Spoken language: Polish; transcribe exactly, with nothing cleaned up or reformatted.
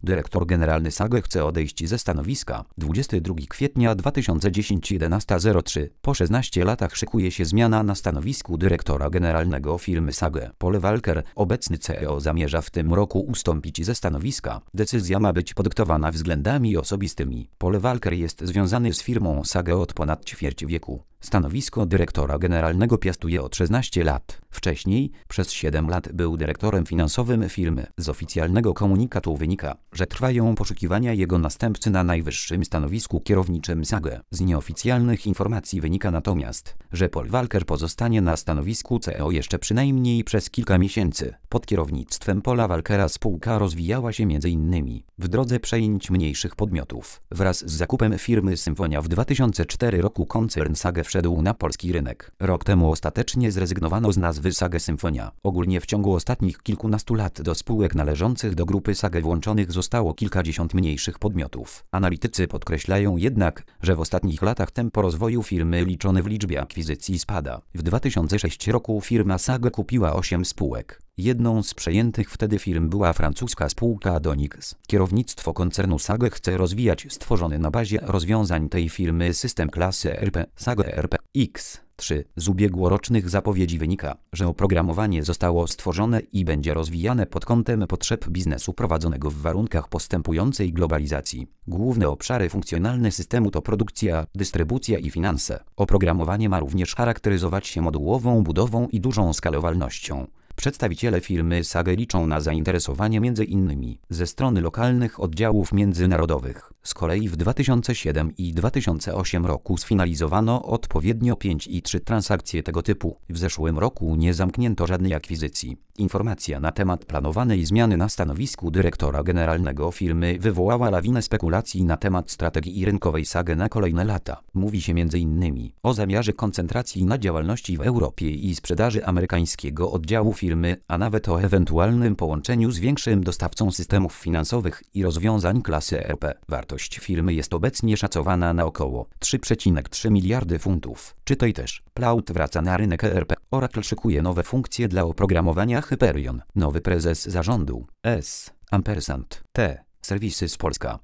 Dyrektor generalny Sage chce odejść ze stanowiska. dwudziestego drugiego kwietnia dwa tysiące dziesiątego jedenasta zero trzy. Po szesnastu latach szykuje się zmiana na stanowisku dyrektora generalnego firmy Sage. Paul Walker, obecny C E O, zamierza w tym roku ustąpić ze stanowiska. Decyzja ma być podyktowana względami osobistymi. Paul Walker jest związany z firmą Sage od ponad ćwierć wieku. Stanowisko dyrektora generalnego piastuje od szesnastu lat. Wcześniej, przez siedem lat był dyrektorem finansowym firmy. Z oficjalnego komunikatu wynika, że trwają poszukiwania jego następcy na najwyższym stanowisku kierowniczym Sage. Z nieoficjalnych informacji wynika natomiast, że Paul Walker pozostanie na stanowisku C E O jeszcze przynajmniej przez kilka miesięcy. Pod kierownictwem Paula Walkera spółka rozwijała się między innymi w drodze przejęć mniejszych podmiotów. Wraz z zakupem firmy Symfonia w dwa tysiące czwartym roku koncern Sage wszedł na polski rynek. Rok temu ostatecznie zrezygnowano z nazwy Sage Symfonia. Ogólnie w ciągu ostatnich kilkunastu lat do spółek należących do grupy Sage włączonych zostało kilkadziesiąt mniejszych podmiotów. Analitycy podkreślają jednak, że w ostatnich latach tempo rozwoju firmy liczone w liczbie akwizycji spada. W dwa tysiące szóstym roku firma Sage kupiła osiem spółek. Jedną z przejętych wtedy firm była francuska spółka Donix. Kierownictwo koncernu Sage chce rozwijać stworzony na bazie rozwiązań tej firmy system klasy E R P Sage E R P X trzy. Z ubiegłorocznych zapowiedzi wynika, że oprogramowanie zostało stworzone i będzie rozwijane pod kątem potrzeb biznesu prowadzonego w warunkach postępującej globalizacji. Główne obszary funkcjonalne systemu to produkcja, dystrybucja i finanse. Oprogramowanie ma również charakteryzować się modułową budową i dużą skalowalnością. Przedstawiciele firmy Sage liczą na zainteresowanie między innymi ze strony lokalnych oddziałów międzynarodowych. Z kolei w dwa tysiące siódmym i dwa tysiące ósmym roku sfinalizowano odpowiednio pięć i trzy transakcje tego typu. W zeszłym roku nie zamknięto żadnej akwizycji. Informacja na temat planowanej zmiany na stanowisku dyrektora generalnego firmy wywołała lawinę spekulacji na temat strategii rynkowej Sage na kolejne lata. Mówi się między innymi o zamiarze koncentracji na działalności w Europie i sprzedaży amerykańskiego oddziału firmy, a nawet o ewentualnym połączeniu z większym dostawcą systemów finansowych i rozwiązań klasy E R P. Wartość firmy jest obecnie szacowana na około trzy przecinek trzy miliardy funtów. Czytaj też: Cloud wraca na rynek E R P. Oracle szykuje nowe funkcje dla oprogramowania Hyperion. Nowy prezes zarządu S. Ampersand T. Services Polska.